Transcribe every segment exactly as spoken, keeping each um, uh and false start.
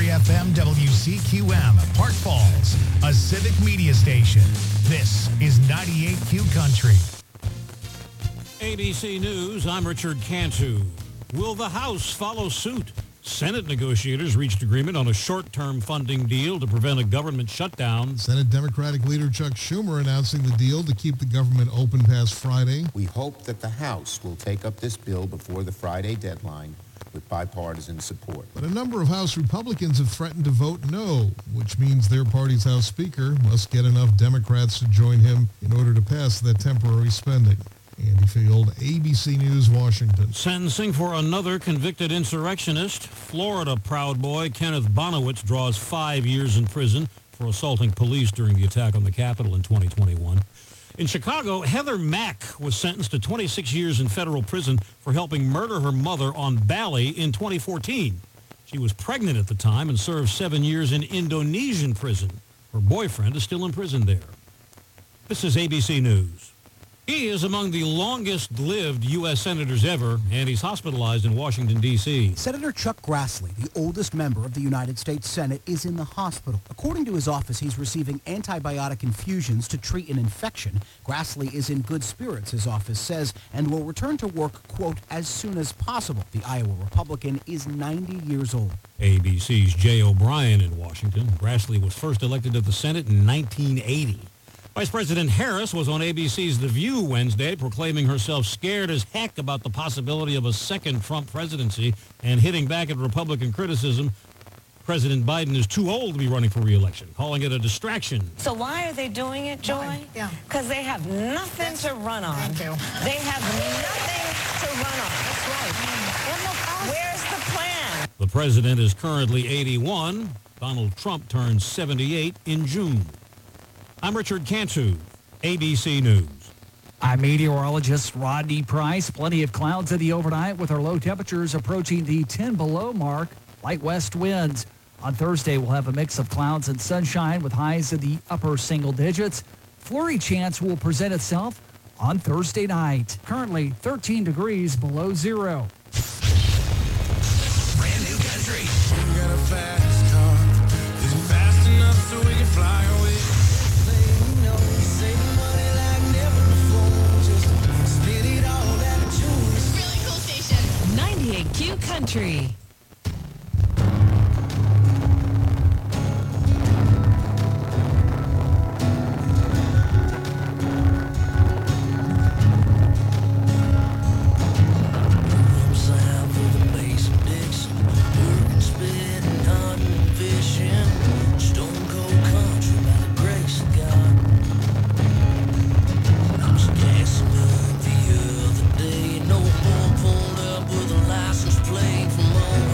F M W C Q M, Park Falls, a civic media station. This is ninety-eight Q Country. A B C News, I'm Richard Cantu. Will the House follow suit? Senate negotiators reached agreement on a short-term funding deal to prevent a government shutdown. Senate Democratic leader Chuck Schumer announcing the deal to keep the government open past Friday. We hope that the House will take up this bill before the Friday deadline with bipartisan support. But a number of House Republicans have threatened to vote no, which means their party's House Speaker must get enough Democrats to join him in order to pass that temporary spending. Andy Field, A B C News, Washington. Sentencing for another convicted insurrectionist. Florida Proud Boy Kenneth Bonowitz draws five years in prison for assaulting police during the attack on the Capitol in twenty twenty-one. In Chicago, Heather Mack was sentenced to twenty-six years in federal prison for helping murder her mother on Bali in twenty fourteen. She was pregnant at the time and served seven years in Indonesian prison. Her boyfriend is still in prison there. This is A B C News. He is among the longest-lived U S senators ever, and he's hospitalized in Washington, D C Senator Chuck Grassley, the oldest member of the United States Senate, is in the hospital. According to his office, he's receiving antibiotic infusions to treat an infection. Grassley is in good spirits, his office says, and will return to work, quote, as soon as possible. The Iowa Republican is ninety years old. A B C's Jay O'Brien in Washington. Grassley was first elected to the Senate in nineteen eighty. Vice President Harris was on A B C's The View Wednesday, proclaiming herself scared as heck about the possibility of a second Trump presidency and hitting back at Republican criticism. President Biden is too old to be running for re-election, calling it a distraction. So why are they doing it, Joy? Why? Yeah. Because they have nothing That's, to run on. Thank you. They have nothing to run on. That's right. Mm. Where's the plan? The president is currently eighty-one. Donald Trump turns seventy-eight in June. I'm Richard Cantu, A B C News. I'm meteorologist Rodney Price. Plenty of clouds in the overnight with our low temperatures approaching the ten below mark. Light west winds. On Thursday, we'll have a mix of clouds and sunshine with highs in the upper single digits. Flurry chance will present itself on Thursday night. Currently thirteen degrees below zero. Brand new country. We got a fast car. Is it fast enough so we can fly away? ninety-eight Q Country. License plate from home.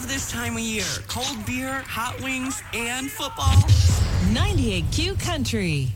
love this time of year. Cold beer, hot wings, and football. ninety-eight Q Country.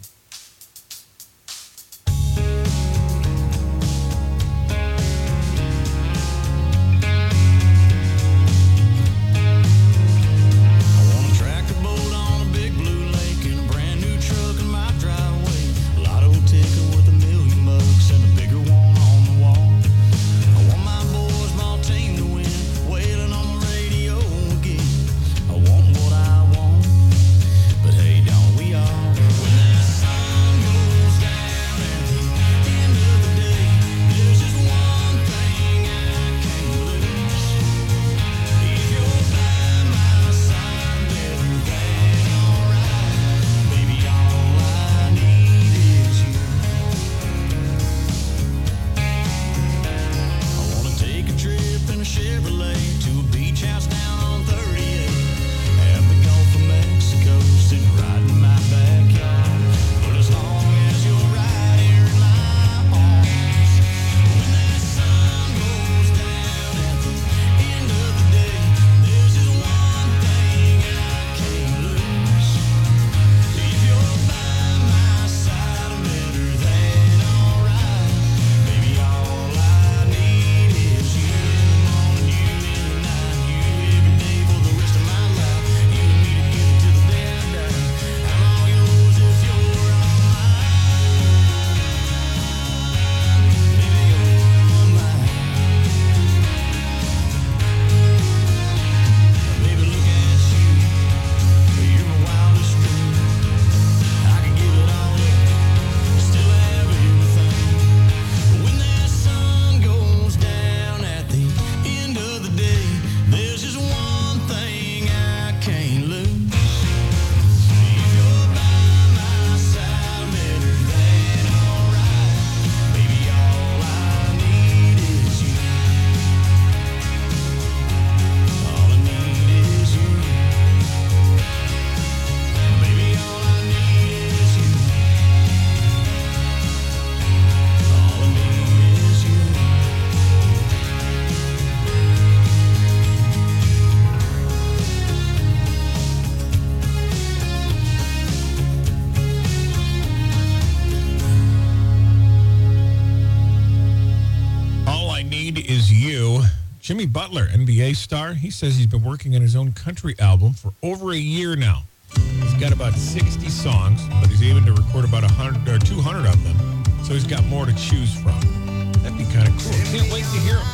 Jimmy Butler, N B A star, he says he's been working on his own country album for over a year now. He's got about sixty songs, but he's aiming to record about one hundred or two hundred of them, so he's got more to choose from. That'd be kind of cool. Can't wait to hear him.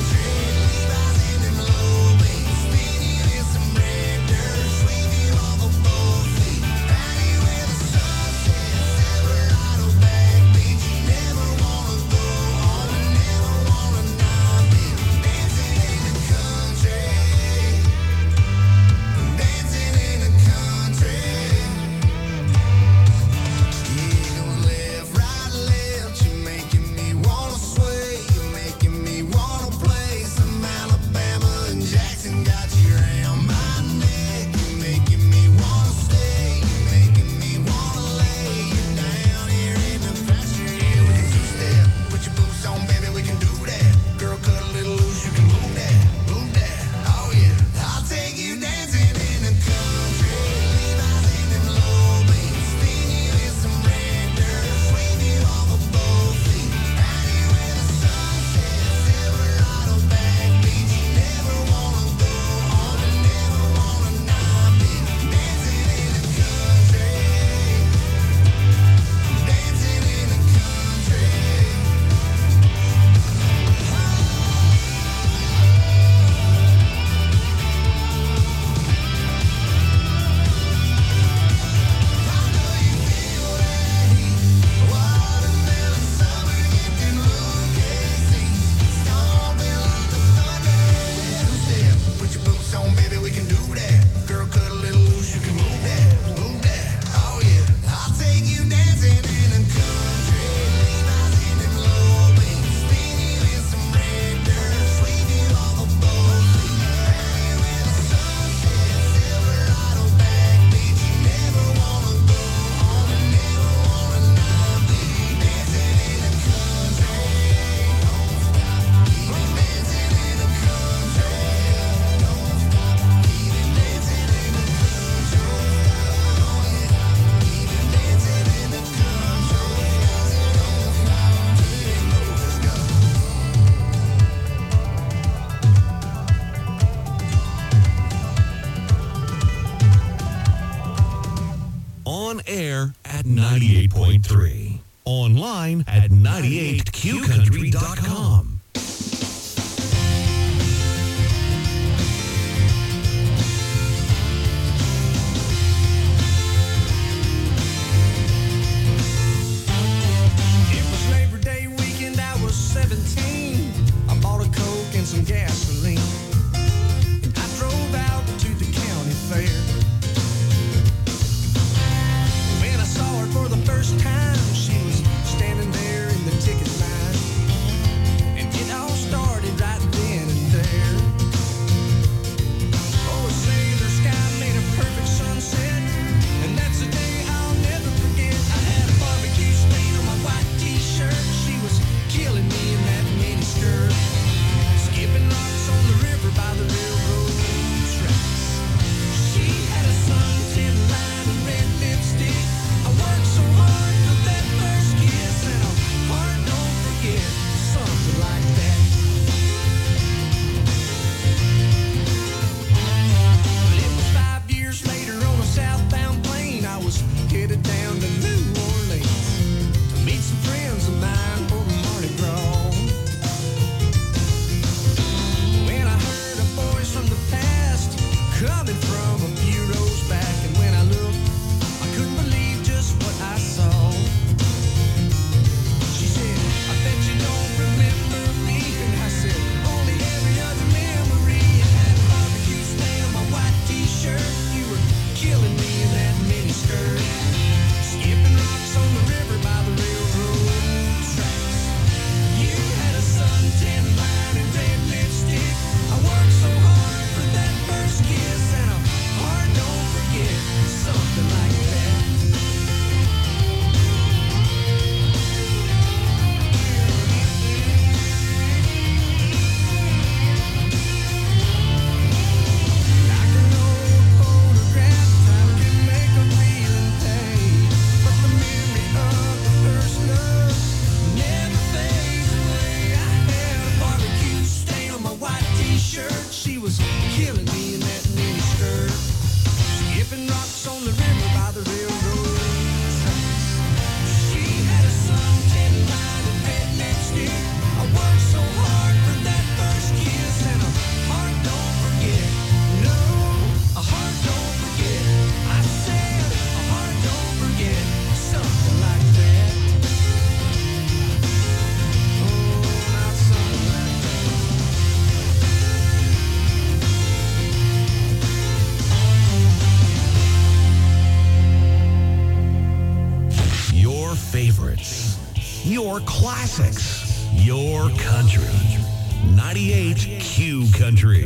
Spinning in some red dirt, sleeping off On air at ninety-eight point three. Online at ninety-eight q country dot com. It was Labor Day weekend, I was seventeen. I bought a Coke and some gasoline. I drove out to the county fair. When I saw her for the first time, she was standing there in the ticket line. And it all started right then and there. Oh, a sailor sky made a perfect sunset. And that's a day I'll never forget. I had a barbecue stain on my white t-shirt. She was killing me in that mini skirt. Skipping rocks on the river by the railroad tracks. She had a suntan line and red lipstick. I worked so hard for that first kiss, and a heart don't forget something like that. But it was five years later on a southbound plane. I was headed down to New Orleans to meet some friends of mine for Mardi Gras. When I heard a voice from the past coming from a few rows back, and when I looked, I couldn't believe just what I saw. She said, I bet you don't remember me. And I said, only every other memory. I had a barbecue stain on my white t-shirt. You were killing me in that mini skirt. Skipping rocks on the river by the railroad tracks. You had a suntan line and red lipstick. I worked so hard for that first kiss, and a heart don't forget something like that. Like an old photograph, time can make a feeling fade, but the memory of the first love never fades away. I had a barbecue stain on my white t-shirt. She was killing me in that mini skirt. Skipping rocks on the river by the railroad tracks. She had a suntan line and red lipstick. I worked so hard for that first kiss, and a heart don't forget. No, a heart don't forget. I said a heart don't forget something like that. Oh, not something like that. Your favorites, your classics, your country. ninety-eight Q Country.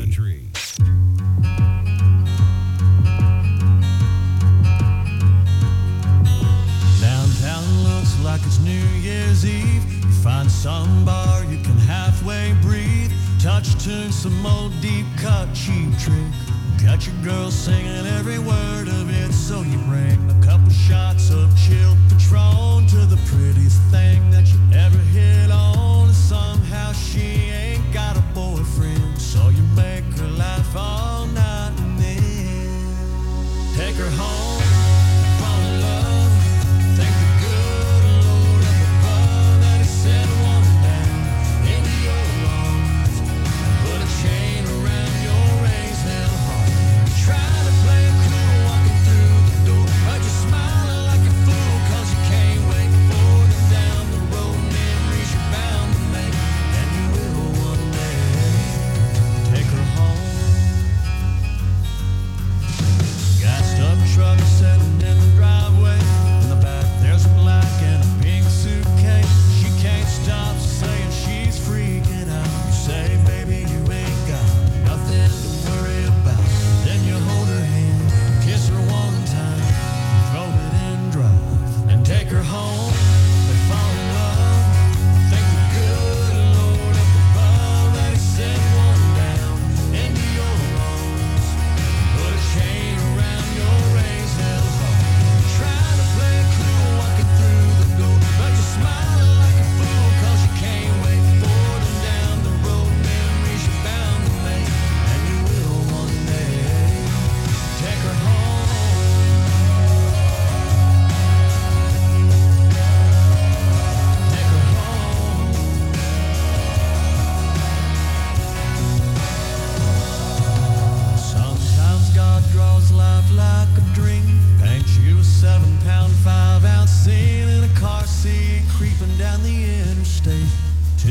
Downtown looks like it's New Year's Eve. You find some bar you can halfway breathe. Touch to some old deep cut cheap trick. Got your girl singing every word of it, so you bring a couple shots of chilled Patron to the prettiest thing that you ever hit on. Somehow she ain't got a boyfriend, so you make her laugh all night and then take her home, fall in love. Thank the good Lord up above that he sent one down into your arms. Put a chain around your raised down heart. Try to play it cool walking through the door, but you're smiling like a fool 'cause you can't wait for the down the road memories you're bound to make, and you will one day. Take her home. Gassed up truck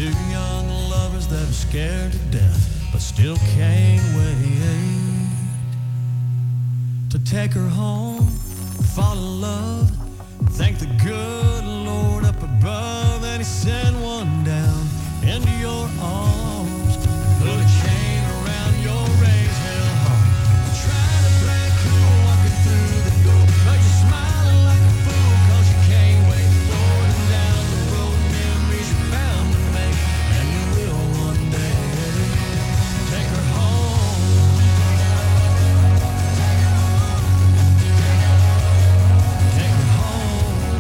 Two young lovers that are scared to death, but still can't wait to take her home, fall in love, thank the good Lord up above, and he sent one down into your arms, put a chain around your raised hell heart, try to play cool walking through the door, but you're smiling like a fool cause you can't wait, rolling down the road, memories you're bound to make, and you will one day take her home. Take her home.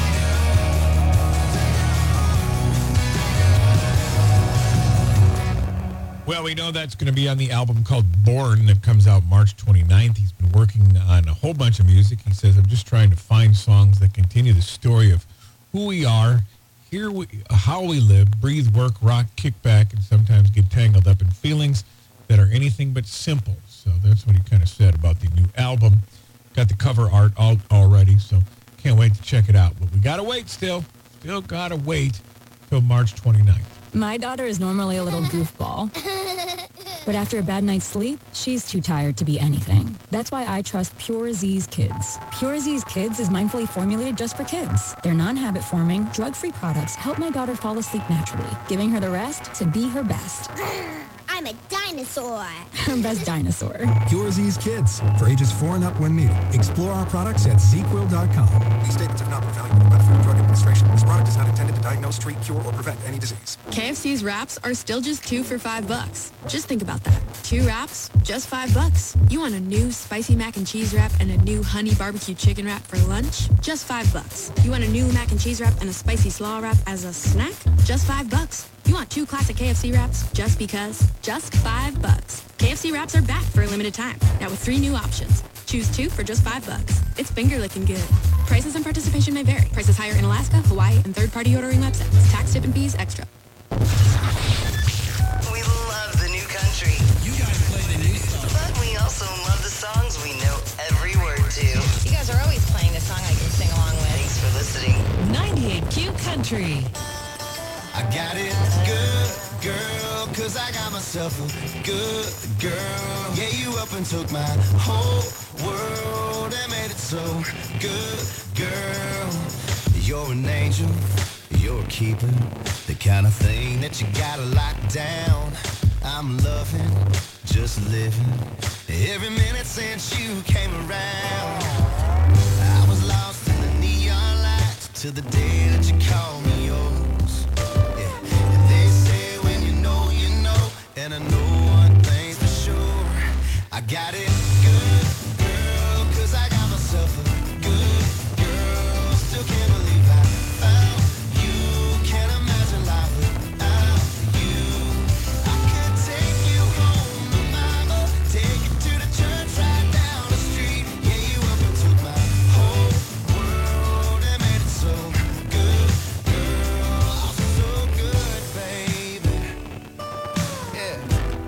Well, we know that's going to be on the album called Born that comes out March twenty-ninth. He's been working on a whole bunch of music. He says, I'm just trying to find songs that continue the story of who we are, here we, how we live, breathe, work, rock, kick back, and sometimes get tangled up in feelings that are anything but simple. So that's what he kind of said about the new album. Got the cover art out already, so can't wait to check it out. But we got to wait still. Still got to wait till March twenty-ninth. My daughter is normally a little goofball, but after a bad night's sleep, she's too tired to be anything. That's why I trust Pure Z's Kids. Pure Z's Kids is mindfully formulated just for kids. Their non-habit forming, drug-free products help my daughter fall asleep naturally, giving her the rest to be her best. I'm a dinosaur. Her best dinosaur. Pure Z's Kids, for ages four and up when needed. Explore our products at Z Quill dot com. These statements have not been evaluated by the Food and Drug Administration. This product is not intended to diagnose, treat, cure, or prevent any disease. K F C's wraps are still just two for five bucks. Just think about that. Two wraps, just five bucks. You want a new spicy mac and cheese wrap and a new honey barbecue chicken wrap for lunch? Just five bucks. You want a new mac and cheese wrap and a spicy slaw wrap as a snack? Just five bucks. You want two classic K F C wraps just because? Just five bucks. K F C wraps are back for a limited time. Now with three new options. Choose two for just five bucks. It's finger licking good. Prices and participation may vary. Prices higher in Alaska, Hawaii, and third-party ordering websites. Tax, tip, and fees extra. We love the new country. You guys play the new stuff. But we also love the songs we know every word to. You guys are always playing a song I can sing along with. Thanks for listening. ninety-eight Q Country. I got it good, girl, cause I got myself a good girl. Yeah, you up and took my whole world and made it so good, girl. You're an angel, you're a keeper, the kind of thing that you gotta lock down. I'm loving, just living, every minute since you came around. I was lost in the neon lights till the day that you called me yours. And I know one thing's for sure, I got it good, girl, cause I got myself a good girl. Still can't believe I found you, can't imagine life without you. I could take you home to mama, take you to the church right down the street. Yeah, you up and took my whole world and made it so good, girl, oh, so good, baby. Yeah.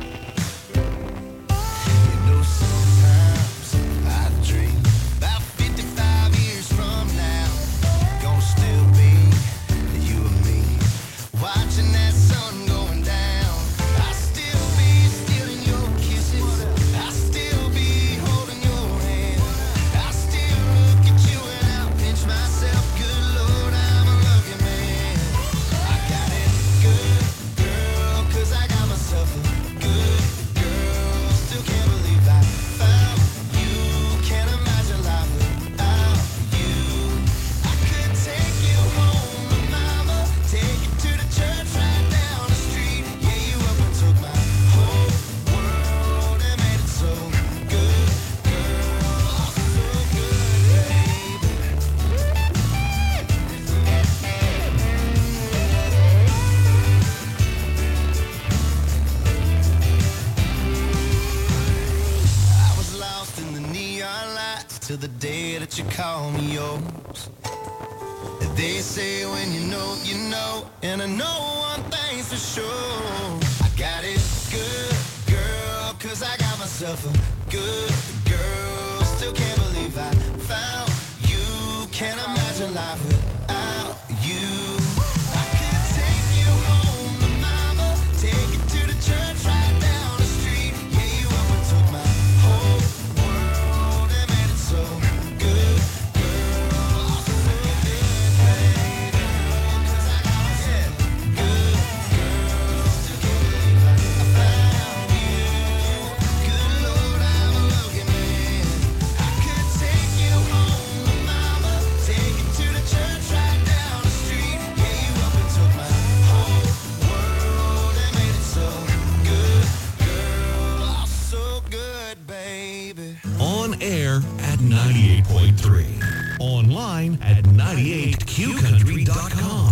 You know, sometimes I dream about fifty-five years from now, gonna still be you and me, watching that sun going down. I still be stealing your kisses, I still be holding your hand, I still look at you and I'll pinch myself. Good Lord, I'm a lucky man. I got it good, girl, cause I got myself a good girl. Still can't believe I found you, can't imagine life without you. I could take you home to mama, take you to the church right down the street. Yeah, you up and took my whole world and made it so good, girl, oh, so good, baby. I was lost in the neon lights till the day that you call me yours. They say when you know, you know, and I know one thing's for sure. I got it good, girl, cause I got myself a good girl. Still can't believe I found you, can't imagine life without you. I could take you home to at ninety-eight point three. Online at ninety-eight Q country dot com.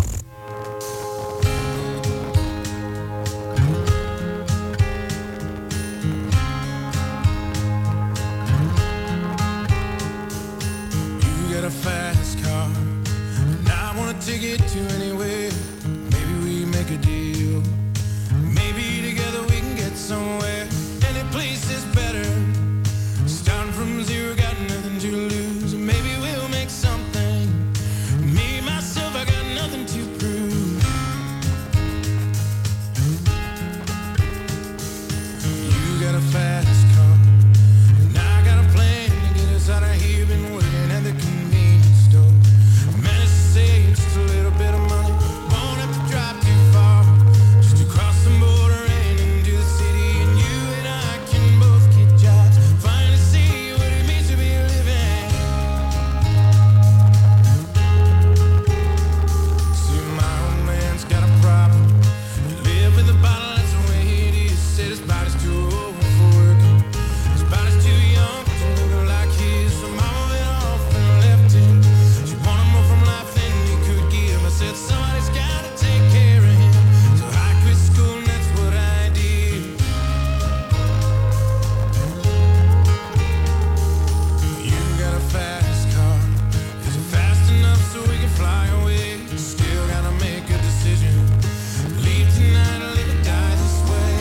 You got a fast car, and I want to take it to anywhere. Maybe we make a deal. Maybe together we can get somewhere. Any place is better. Starting from zero, got nothing to lose. Maybe we'll make something. Me, myself, I got nothing to prove. You got a fast car, and I got a plan to get us out of here. Been working at the convenience store. Managed to save just a little bit of money. Won't have to drive too far, just to cross the border and into the city. And you and I can both get jobs. Finally see what it means to be living. See, my old man's got a problem. He live with a bottle, that's the way it is. Said his body's too old for working. His body's too young to look like his. So mama went off and left him. She wanted more from life than he could give. I said somebody's gotta take care of him. So I quit school and that's what I did. You got a fast car. Is it fast enough so we can fly away? Still gotta make a decision. Leave tonight or live or die this way.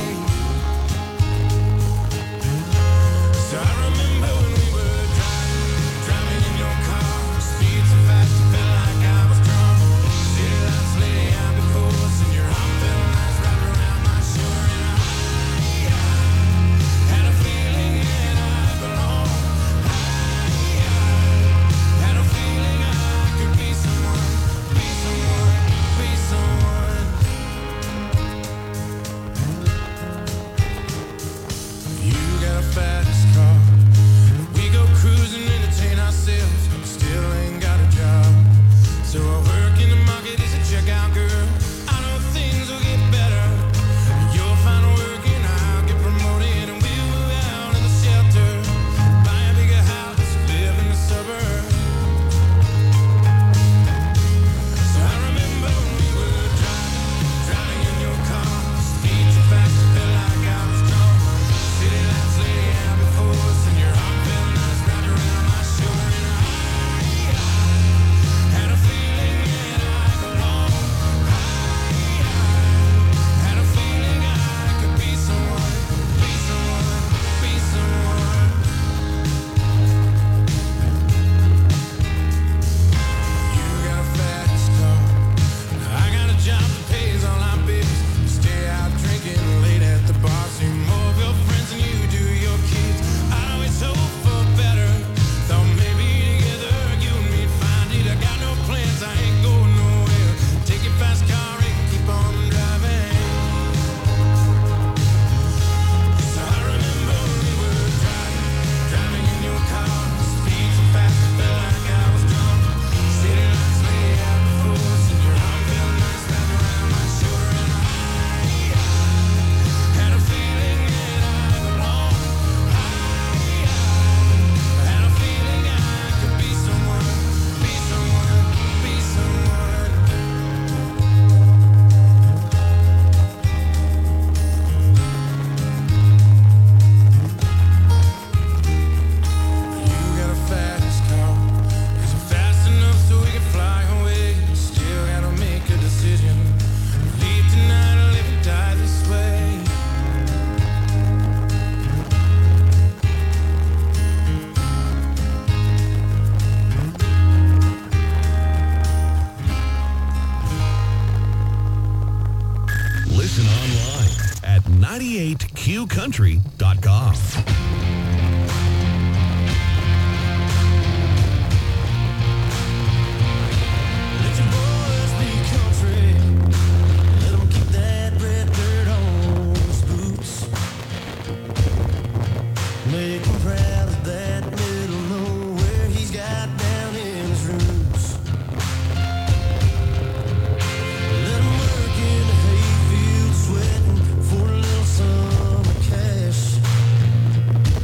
So I remember when we were driving, driving in your car. Speed so fast it felt like I was drunk. City lights lay out before us and your arm felt nice wrapped around my shoulder. And I, I had a feeling that I belonged. I, I had a feeling I could be someone, be someone, be someone. You got a fast car. We go cruising, entertain ourselves. Still ain't got a job. So I work in the market as a checkout girl. I know things will get better. You'll find work and I'll get promoted. And we'll move out of the shelter. Buy a bigger house, live in the suburbs. So I remember when we were driving, driving in your car. Speed so fast it felt like I was drunk. City lights lay out before us and your arm felt nice wrapped around my shoulder. And I, I had a feeling that I belonged. I, I had a feeling I could be someone, be someone, be someone. You got a fast car. I got a job that pays all our bills. Stay out drinking late at the bar. See more of your friends than you do your kids. I always hope for better. Thought maybe together you and me'd find it. I got no plans, I ain't going nowhere. Take your fast car and keep on driving. So I remember when we were driving, driving in your car. Speed so fast it felt like I was drunk. City lights lay out before us and your arm felt nice wrapped around my shoulder. And I, I had a feeling that I belonged. I, I had a feeling I could be someone, be someone, be someone. You got a fast car. Is it fast enough so we can fly away? Still gotta make a decision. Leave tonight or live or die this way. Listen online at ninety-eight Q country dot com. Let your boys be country. Let 'em keep that red dirt on his boots. Make 'em proud of that middle nowhere he's got down in his roots. Let 'em work in the hayfield, sweating for a little summer cash.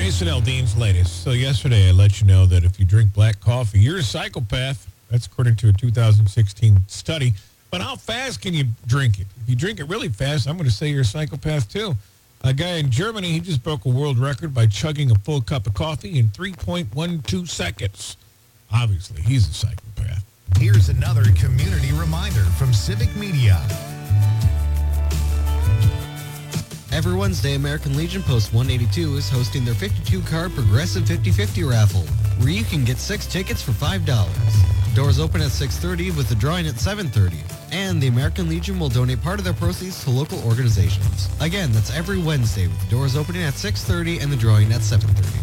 Jason Aldean's latest. So yesterday I let you know that if you drink black coffee, you're a psychopath. That's according to a two thousand sixteen study. But how fast can you drink it? If you drink it really fast, I'm going to say you're a psychopath too. A guy in Germany, he just broke a world record by chugging a full cup of coffee in three point one two seconds. Obviously, he's a psychopath. Here's another community reminder from Civic Media. Every Wednesday, American Legion Post one eighty-two is hosting their fifty-two card Progressive fifty fifty raffle, where you can get six tickets for five dollars. Doors open at six thirty with the drawing at seven thirty. And the American Legion will donate part of their proceeds to local organizations. Again, that's every Wednesday with the doors opening at six thirty and the drawing at seven thirty.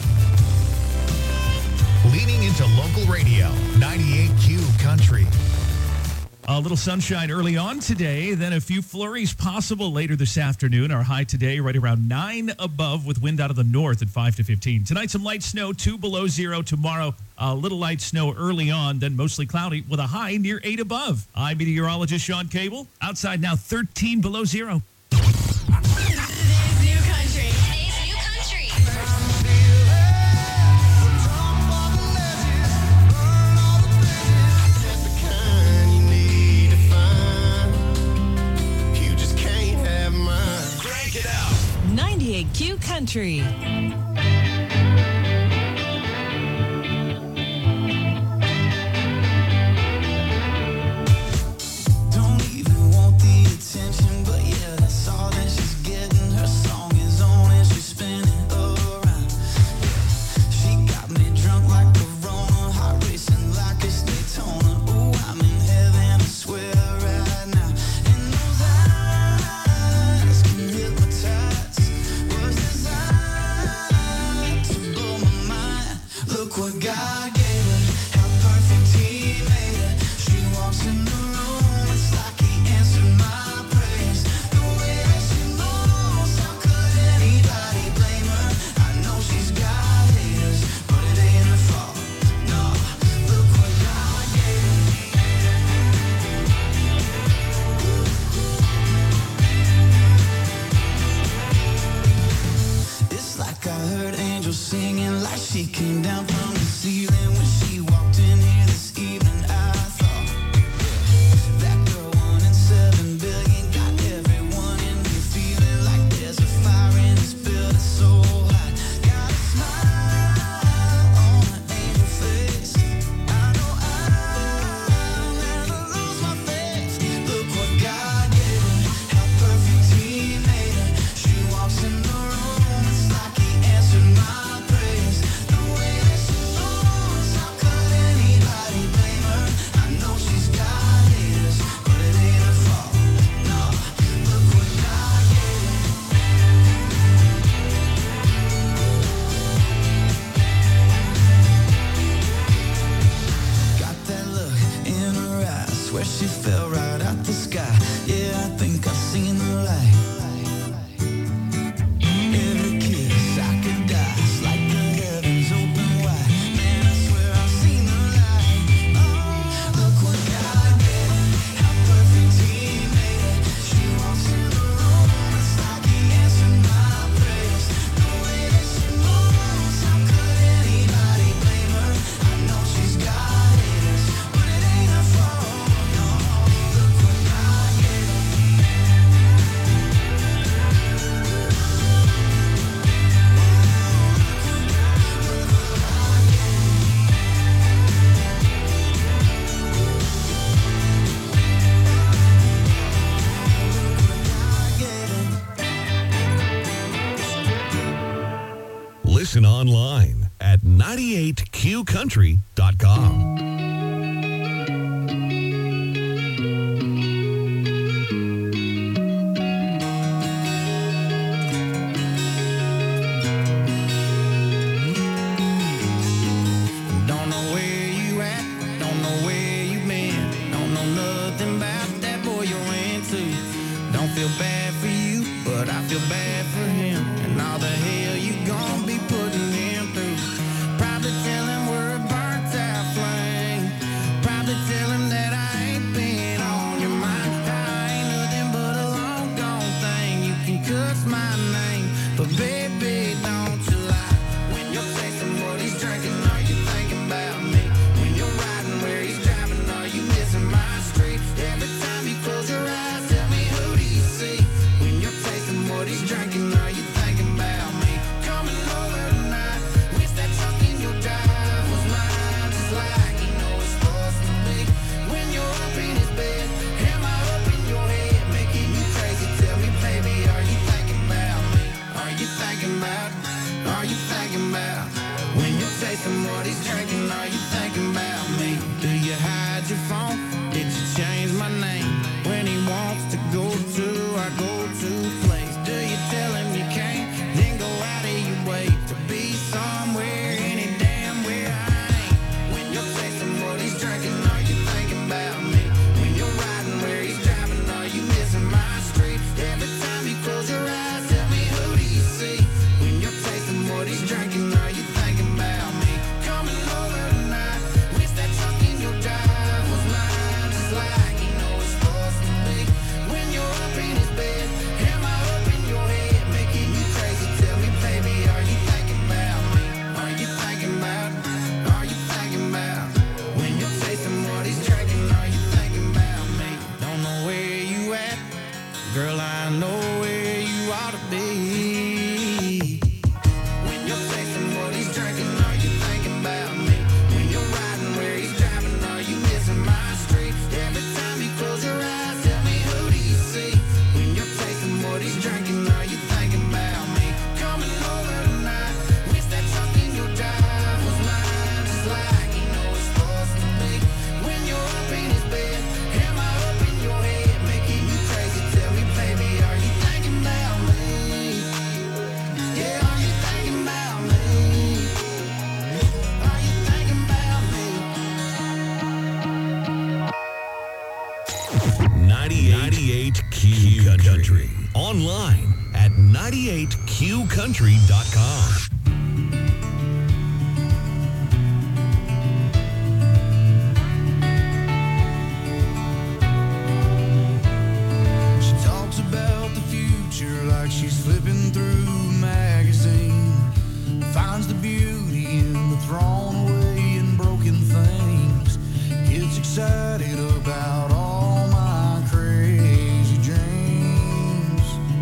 Leading into local radio, ninety-eight Q Country. A little sunshine early on today, then a few flurries possible later this afternoon. Our high today right around nine above with wind out of the north at five to fifteen. Tonight, some light snow, two below zero. Tomorrow, a little light snow early on, then mostly cloudy with a high near eight above. I'm meteorologist Sean Cable. Outside now, thirteen below zero. ninety-eight Q Country. Listen online at ninety-eight Q country dot com. But baby, don't you lie. chasing what he's drinking? Are you thinking about me? Do you hide your phone? Did you change my name? When he wants to go to our go-to place, do you tell him you can't? Then go out of your way to be somewhere, any damn where I ain't. When you're chasing what he's drinking, are you thinking about me? When you're riding where he's driving, are you missing my street? Every time you close your eyes, tell me, who do you see? When you're chasing what he's drinking, are you thinking about me? Coming over tonight, wish that truck in your drive was mine, just like you know it's supposed to be. When you're up in his bed, am I up in your head, making you crazy? Tell me, baby, are you thinking about me? Are you thinking about, are you thinking about? When you're chasing what he's drinking, are you thinking about me? Don't know where you at, girl, I know where you ought to be. When you're chasing what he's drinking, are you thinking about me? When you're riding where he's driving, are you missing my street? Every time you close your eyes, tell me, who do you see? When you're chasing what he's drinking, are you thinking about me? Coming over tonight, wish that truck in your drive was mine, just like you know it's supposed to be. When you're up in his bed, am I up in your head, making you crazy? Tell me, baby, are you thinking about me? Yeah, are you thinking about me? Are you thinking about me? ninety-eight Q Country. Online at ninety-eight q country dot com. She talks about the future like she's flipping through a magazine. Finds the beauty in the thrown away and broken things. Gets excited about all my crazy dreams.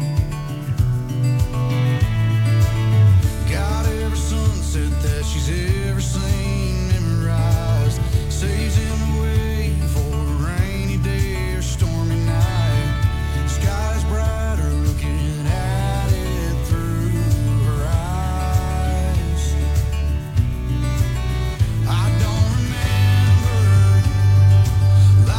Got every sunset that she's ever seen memorized. Saves him away for a rainy day or stormy night. Sky's brighter looking at it through her eyes. I don't remember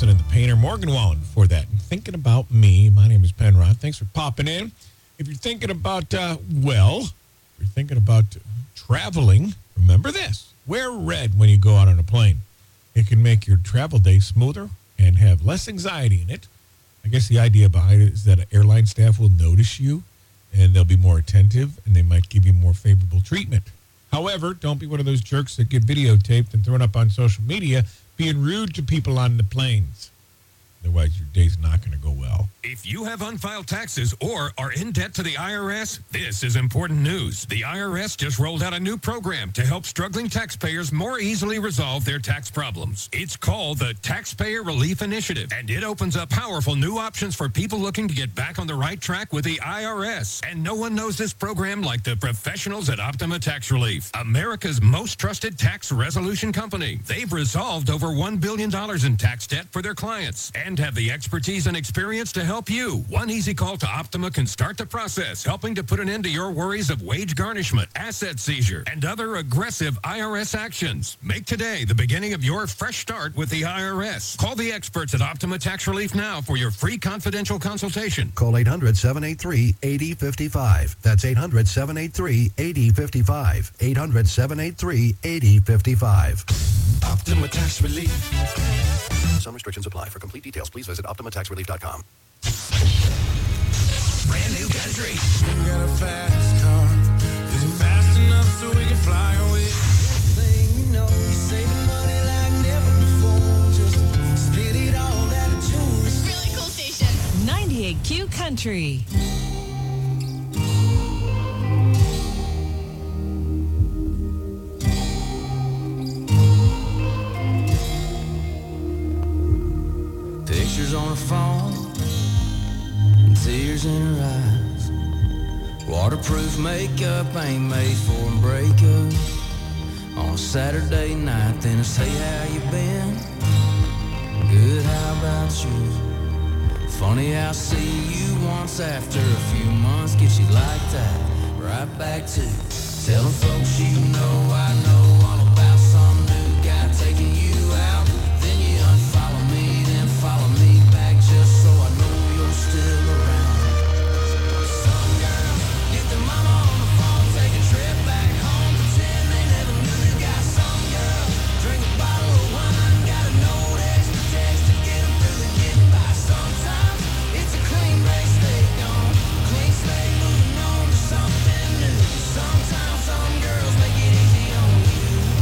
Wilson and the Painter. Morgan Wallen before that. And Thinking About Me. My name is Penrod. Thanks for popping in. If you're thinking about, uh, well, if you're thinking about traveling, remember this. Wear red when you go out on a plane. It can make your travel day smoother and have less anxiety in it. I guess the idea behind it is that airline staff will notice you and they'll be more attentive and they might give you more favorable treatment. However, don't be one of those jerks that get videotaped and thrown up on social media being rude to people on the planes. Otherwise, your day's not going to go well. If you have unfiled taxes or are in debt to the I R S, this is important news. The I R S just rolled out a new program to help struggling taxpayers more easily resolve their tax problems. It's called the Taxpayer Relief Initiative, and it opens up powerful new options for people looking to get back on the right track with the I R S. And no one knows this program like the professionals at Optima Tax Relief, America's most trusted tax resolution company. They've resolved over one billion dollars in tax debt for their clients and have the expertise and experience to help you. One easy call to Optima can start the process, helping to put an end to your worries of wage garnishment, asset seizure, and other aggressive I R S actions. Make today the beginning of your fresh start with the I R S. Call the experts at Optima Tax Relief now for your free confidential consultation. Call eight hundred, seven eight three, eight zero five five. That's eight hundred, seven eight three, eight zero five five. eight hundred, seven eight three, eight zero five five. Optima Tax Relief. Some restrictions apply. For complete details, please visit Optima Tax Relief dot com. Brand new country. You got a fast car. Is it fast enough so we can fly away? Thing you know, you're saving money like never before. Just spit it all out of tune. Really cool station. ninety-eight Q Country. Pictures on her phone, and tears in her eyes. Waterproof makeup ain't made for a breakup. On a Saturday night, then it's, hey, how you been? Good, how about you? Funny how seeing you once after a few months gets you like that. Right back to telling folks you know I know all about some new guy taking you out. Then you unfollow me, then follow me back just so I know you're still around. Some girls get their mama on the phone, take a trip back home, pretend they never knew you got some girl. Drink a bottle of wine, got a note, extra text to get them through the getting by. Sometimes it's a clean break, stay gone, clean slate, moving on to something new. Sometimes some girls make it easy on you.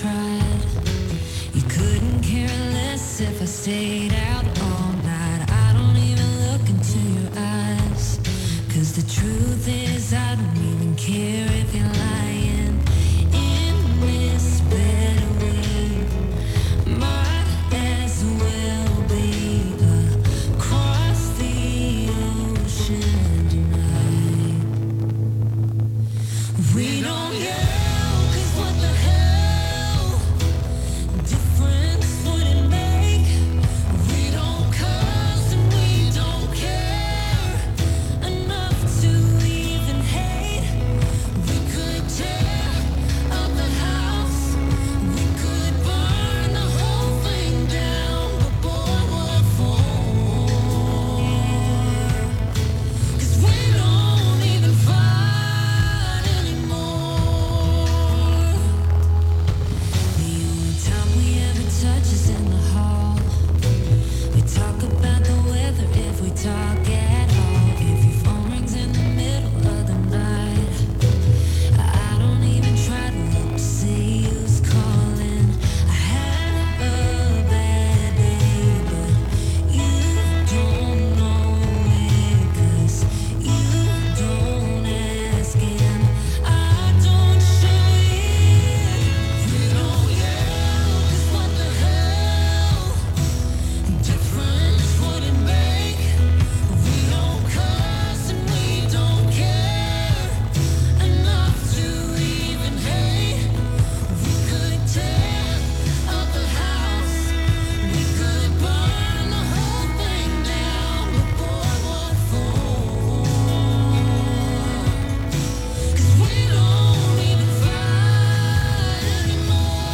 tried. You couldn't care less if I stayed out all night. I don't even look into your eyes. Cause the truth is I don't even care if you're lying. In this better way, might as well be across the ocean tonight. We don't yell, cause what the hell difference would it make? We don't cuss and we don't care enough to even hate. We could tear up the house, we could burn the whole thing down, but boy, what for? Cause we don't even fight anymore. The only time we ever touch is in the hall. We talk about the weather if we talk at all. If your phone rings in the middle of the night, I don't even try to look to see who's calling. I had a bad day, but you don't know it, cause you don't ask and I don't show it. We don't yell, cause what the hell difference would it make? We don't cuss and we don't care enough to even hate. We could tear up the house, we could burn the whole thing down, but boy, what for? Cause we don't even fight anymore.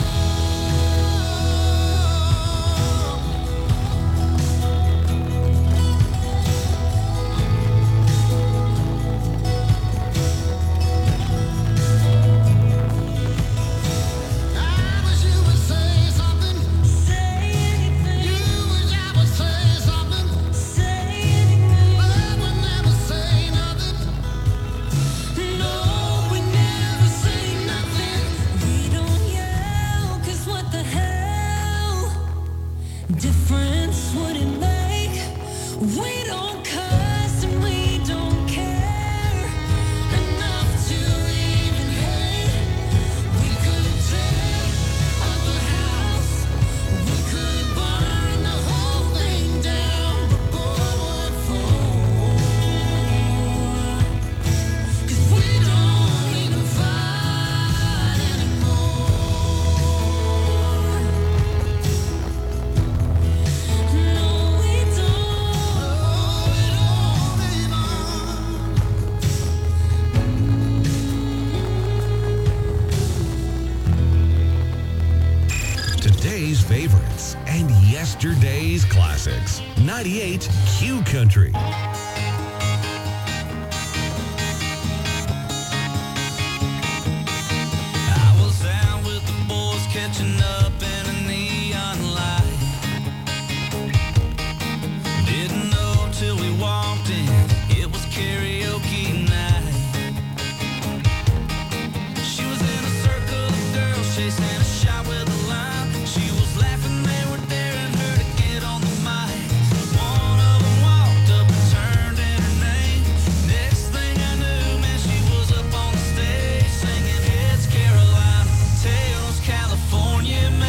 I wish you would say something. Say anything. You wish I would say something. Say anything. But we never say nothing. No, we never say nothing. We don't yell, cause what the hell difference would it make? We don't cuss and we don't care enough to even hate. We could tear up the house, we could burn the whole thing down, but boy, what for? Cause we don't even fight anymore. No, we Today's favorites and yesterday's classics. ninety-eight Q Country. I was out with the boys catching up in a neon light. Didn't know till we walked in, it was karaoke night. She was in a circle of girls chasing a shot with a line. She was laughing, they were daring her to get on the mic. One of them walked up and turned in her name. Next thing I knew, man, she was up on the stage singing Heads Carolina, Tails California.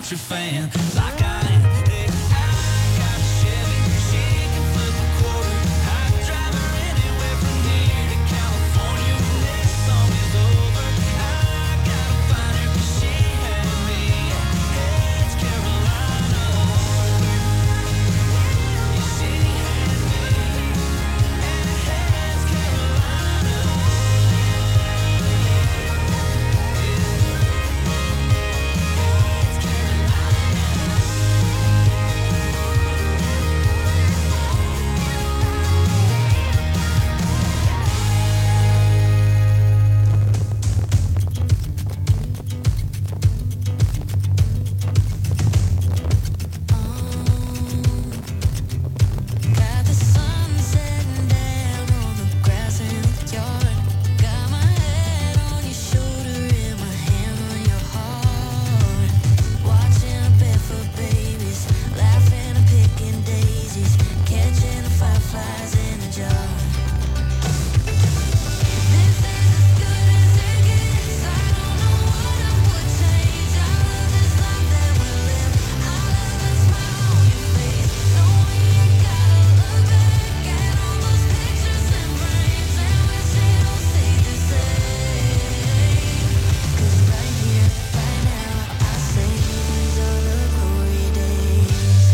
country fan like I am. Hey, I got a Chevy, she can flip a quarter. I can drive her anywhere from here to California when this song is over. I gotta find her 'cause she had me. Hey, it's Carolina. She had me. And it's Carolina. Got the sun setting down on the grass in the yard. Got my head on your shoulder and my hand on your heart. Watching a barefoot babies, laughing and picking daisies, catching the fireflies in a jar. This is as good as it gets. I don't know what I would change. I love this life that we live. I love the smile on your face. Knowing you gotta look back at all those pictures and frames and wish they don't stay the same. 'Cause right here, right now, I say these are the glory days.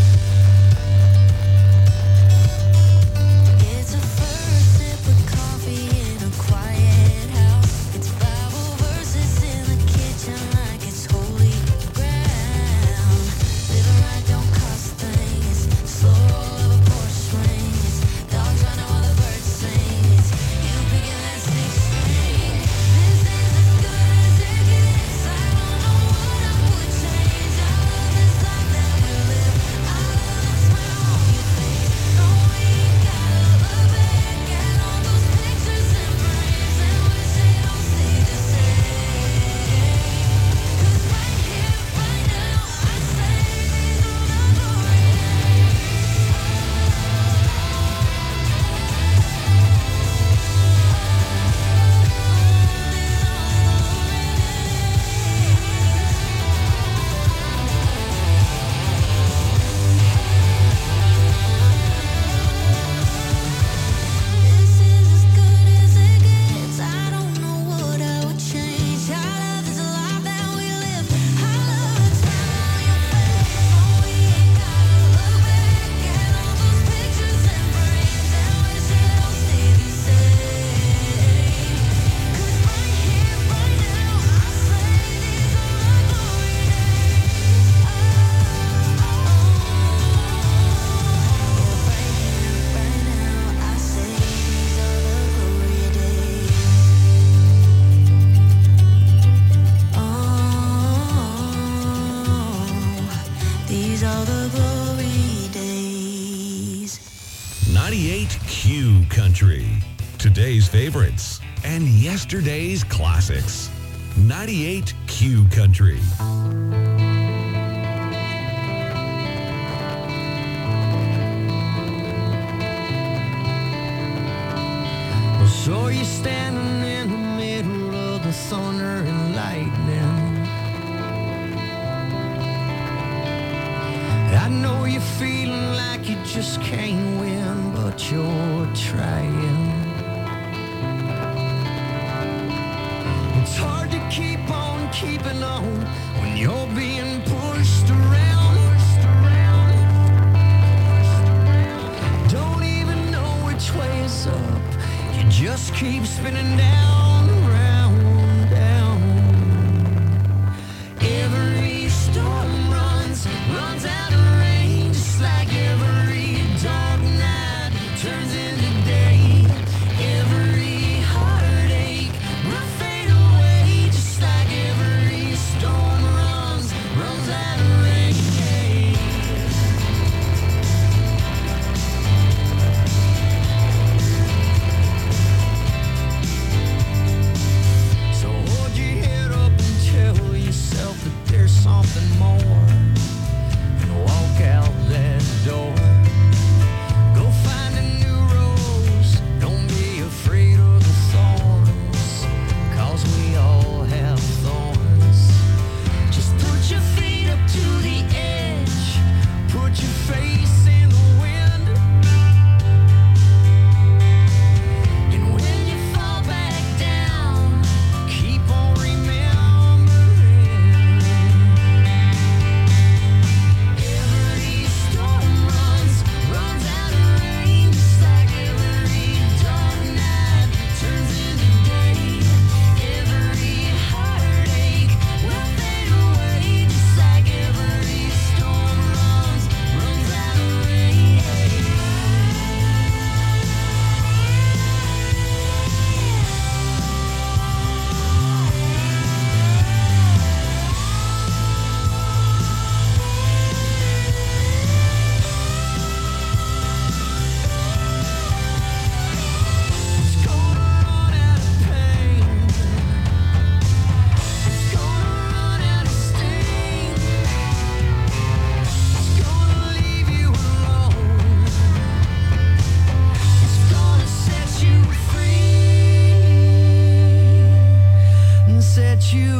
It's a first sip of coffee in a quiet house. It's Bible verses in the kitchen like it's holy ground. Living right don't cost a thing. It's slow roll of a Porsche swing. It's dogs running while the birds sing. It's you picking that six string. This is as good as it gets. I don't know what I would change. I love this life that we live. I love the smile on your face. Knowing you gotta look back at all those pictures and frames and wish they don't stay the same. 'Cause right here, right now, I say these are the glory This is as good as it gets. I don't know what I would change. I love this life that we live. I love the smile on your face. Knowing you gotta look back at all those pictures and frames and wish they don't stay the same. 'Cause right here, right now, I say these are the glory days. Right now, I say these are the glory days. Oh, these are the glory days. ninety-eight Q Country. Today's favorites and yesterday's classics. ninety-eight Q Country. Well, so you're standing in the middle of the thunder and lightning. I know you're feeling like you just can't win, but you're trying. It's hard to keep on keeping on when you're being pushed around. Don't even know which way is up. You just keep spinning down, round, down. Every storm runs, runs out of rain, just like every dark night turns into day. Every heartache will fade away, just like every storm runs, runs out of rain. you.